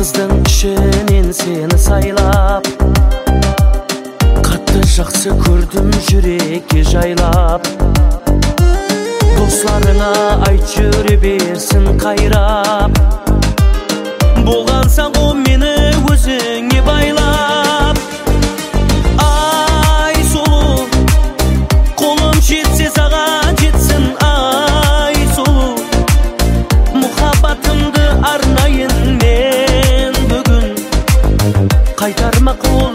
Kızdың ішінен сені сайлап, қатты жақсы көрдім жүрекке жайлап. Достарыңа айт жүре берсін қайрап, болғансаң о мені өзіңе байлап. Ай сұлу, қолым жетсе саған жетсін. Ай сұлу, мұхаббатымды арнайын мен бүгін, қайтарма қол